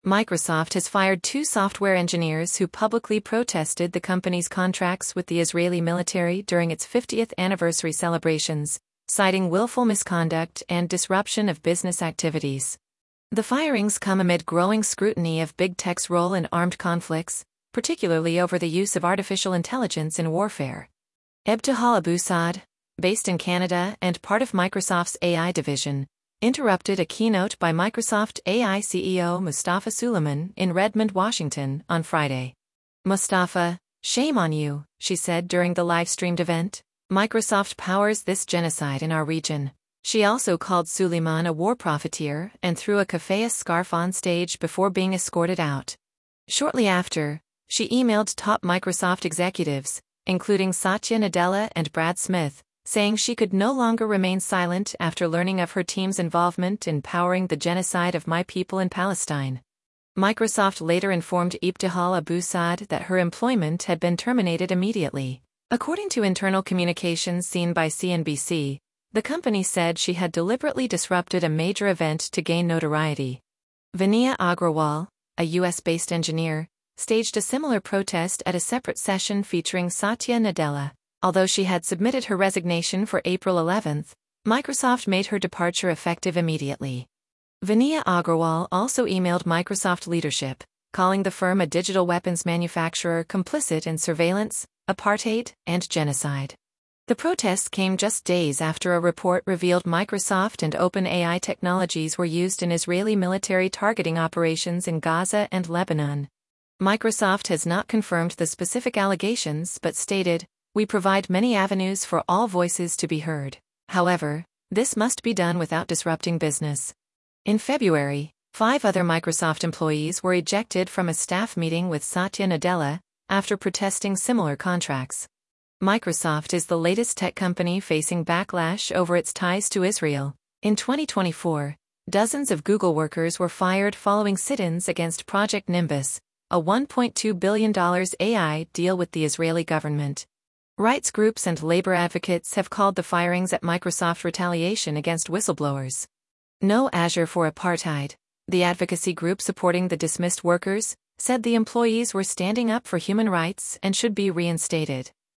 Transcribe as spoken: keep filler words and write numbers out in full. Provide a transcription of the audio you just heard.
Microsoft has fired two software engineers who publicly protested the company's contracts with the Israeli military during its fiftieth anniversary celebrations, citing willful misconduct and disruption of business activities. The firings come amid growing scrutiny of big tech's role in armed conflicts, particularly over the use of artificial intelligence in warfare. Ebtihal Abu-Saad, based in Canada and part of Microsoft's A I division, interrupted a keynote by Microsoft A I C E O Mustafa Suleyman in Redmond, Washington, on Friday. "Mustafa, shame on you," she said during the live-streamed event. "Microsoft powers this genocide in our region." She also called Suleyman a war profiteer and threw a keffiyeh scarf on stage before being escorted out. Shortly after, she emailed top Microsoft executives, including Satya Nadella and Brad Smith, saying she could no longer remain silent after learning of her team's involvement in powering the genocide of my people in Palestine. Microsoft later informed Ebtihal Abu-Saad that her employment had been terminated immediately. According to internal communications seen by C N B C, the company said she had deliberately disrupted a major event to gain notoriety. Vinaya Agrawal, a U S-based engineer, staged a similar protest at a separate session featuring Satya Nadella. Although she had submitted her resignation for April eleventh, Microsoft made her departure effective immediately. Vinaya Agrawal also emailed Microsoft leadership, calling the firm a digital weapons manufacturer complicit in surveillance, apartheid, and genocide. The protests came just days after a report revealed Microsoft and OpenAI technologies were used in Israeli military targeting operations in Gaza and Lebanon. Microsoft has not confirmed the specific allegations but stated, "We provide many avenues for all voices to be heard. However, this must be done without disrupting business." In February, five other Microsoft employees were ejected from a staff meeting with Satya Nadella after protesting similar contracts. Microsoft is the latest tech company facing backlash over its ties to Israel. In twenty twenty-four, dozens of Google workers were fired following sit-ins against Project Nimbus, a one point two billion dollars A I deal with the Israeli government. Rights groups and labor advocates have called the firings at Microsoft retaliation against whistleblowers. No Azure for Apartheid, the advocacy group supporting the dismissed workers, said the employees were standing up for human rights and should be reinstated.